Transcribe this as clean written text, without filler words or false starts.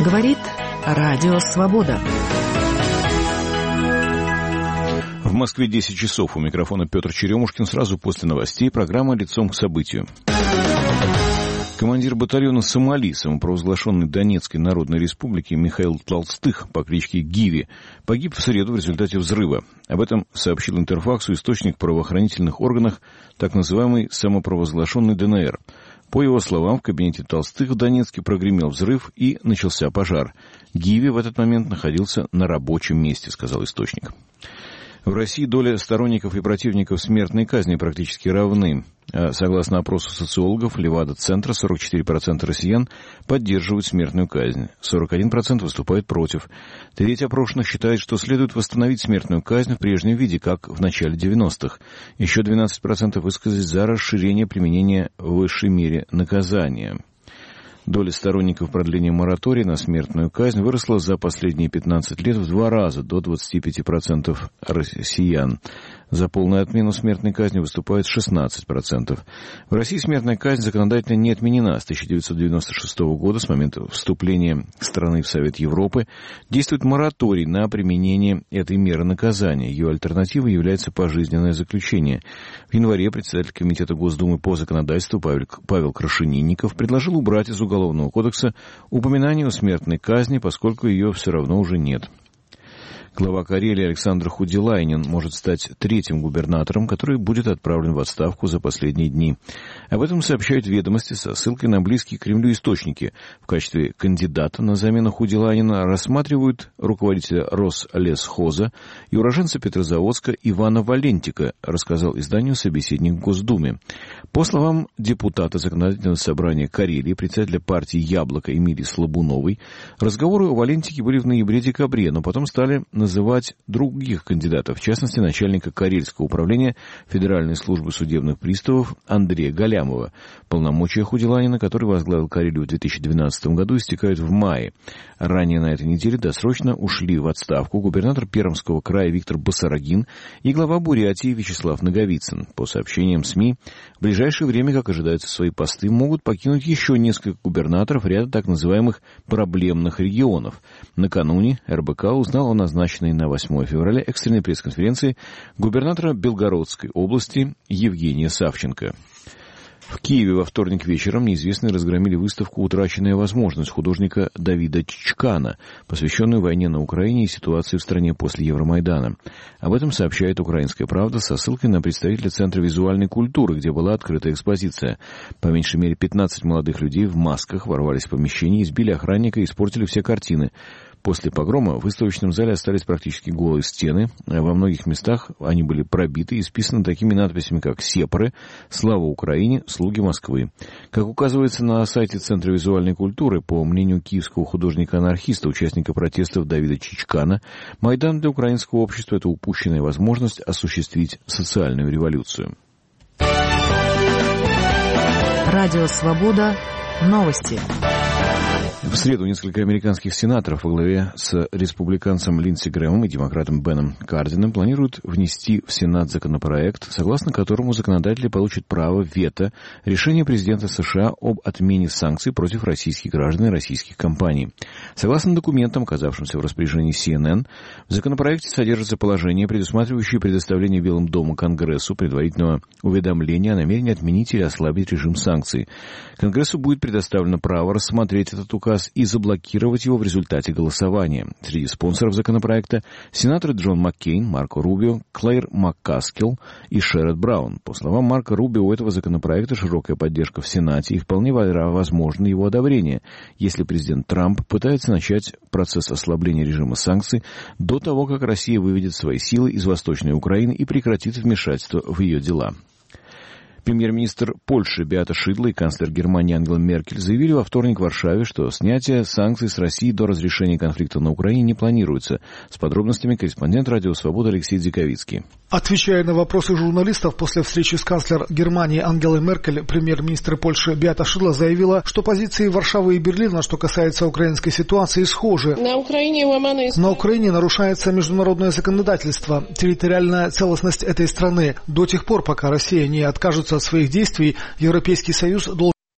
Говорит Радио Свобода. В Москве 10 часов. У микрофона Петр Черемушкин. Сразу после новостей программа «Лицом к событию». Командир батальона «Сомали» самопровозглашенной Донецкой Народной Республики Михаил Толстых по кличке Гиви погиб в среду в результате взрыва. Об этом сообщил Интерфаксу источник в правоохранительных органах, так называемый самопровозглашенный ДНР. По его словам, в кабинете Толстых в Донецке прогремел взрыв и начался пожар. Гиви в этот момент находился на рабочем месте, сказал источник. В России доля сторонников и противников смертной казни практически равны. Согласно опросу социологов Левада-центра, 44% россиян поддерживают смертную казнь, 41% выступают против. Треть опрошенных считает, что следует восстановить смертную казнь в прежнем виде, как в начале 90-х. Еще 12% высказались за расширение применения в высшей мере наказания. Доля сторонников продления моратория на смертную казнь выросла за последние 15 лет в 2 раза, до 25% россиян. За полную отмену смертной казни выступает 16%. В России смертная казнь законодательно не отменена. С 1996 года, с момента вступления страны в Совет Европы, действует мораторий на применение этой меры наказания. Ее альтернативой является пожизненное заключение. В январе председатель Комитета Госдумы по законодательству Павел Крашенинников предложил убрать из Уголовного кодекса упоминание о смертной казни, поскольку ее все равно уже нет. Глава Карелии Александр Худилайнен может стать третьим губернатором, который будет отправлен в отставку за последние дни. Об этом сообщают «Ведомости» со ссылкой на близкие к Кремлю источники. В качестве кандидата на замену Худилайнена рассматривают руководителя Рослесхоза и уроженца Петрозаводска Ивана Валентика, рассказал изданию собеседник в Госдуме. По словам депутата Законодательного собрания Карелии, председателя партии «Яблоко» Эмилии Слабуновой, разговоры о Валентике были в ноябре-декабре, но потом стали называть других кандидатов, в частности, начальника Карельского управления Федеральной службы судебных приставов Андрея Галямова. Полномочия Худилайнена, который возглавил Карелию в 2012 году, истекают в мае. Ранее на этой неделе досрочно ушли в отставку губернатор Пермского края Виктор Басарагин и глава Бурятии Вячеслав Наговицын. По сообщениям СМИ, в ближайшее время, как ожидается, свои посты могут покинуть еще несколько губернаторов ряда так называемых проблемных регионов. Накануне РБК узнал о назначенной на 8 февраля экстренной пресс-конференции губернатора Белгородской области Евгения Савченко. В Киеве во вторник вечером неизвестные разгромили выставку «Утраченная возможность» художника Давида Чичкана, посвященную войне на Украине и ситуации в стране после Евромайдана. Об этом сообщает «Украинская правда» со ссылкой на представителя Центра визуальной культуры, где была открыта экспозиция. По меньшей мере 15 молодых людей в масках ворвались в помещение, избили охранника и испортили все картины. После погрома в выставочном зале остались практически голые стены. Во многих местах они были пробиты и исписаны такими надписями, как «Сепары», «Слава Украине», «Слуги Москвы». Как указывается на сайте Центра визуальной культуры, по мнению киевского художника-анархиста, участника протестов Давида Чичкана, Майдан для украинского общества – это упущенная возможность осуществить социальную революцию. Радио «Свобода». Новости. В среду несколько американских сенаторов во главе с республиканцем Линдси Грэмом и демократом Беном Кардином планируют внести в Сенат законопроект, согласно которому законодатели получат право вето решения президента США об отмене санкций против российских граждан и российских компаний. Согласно документам, оказавшимся в распоряжении CNN, в законопроекте содержатся положения, предусматривающие предоставление Белому дому Конгрессу предварительного уведомления о намерении отменить или ослабить режим санкций. Конгрессу будет предоставлено право рассмотреть этот указ и заблокировать его в результате голосования. Среди спонсоров законопроекта сенаторы Джон Маккейн, Марко Рубио, Клэр Маккаскил и Шеррод Браун. По словам Марко Рубио, у этого законопроекта широкая поддержка в Сенате и вполне возможно его одобрение, если президент Трамп пытается начать процесс ослабления режима санкций до того, как Россия выведет свои силы из Восточной Украины и прекратит вмешательство в ее дела. Премьер-министр Польши Беата Шидла и канцлер Германии Ангела Меркель заявили во вторник в Варшаве, что снятие санкций с России до разрешения конфликта на Украине не планируется. С подробностями корреспондент «Радио Свобода» Алексей Дзиковицкий. Отвечая на вопросы журналистов после встречи с канцлером Германии Ангелой Меркель, премьер-министр Польши Беата Шидла заявила, что позиции Варшавы и Берлина, что касается украинской ситуации, схожи. На Украине нарушается международное законодательство, территориальная целостность этой страны. До тех пор, пока Россия не откажется от своих действий, Европейский Союз должен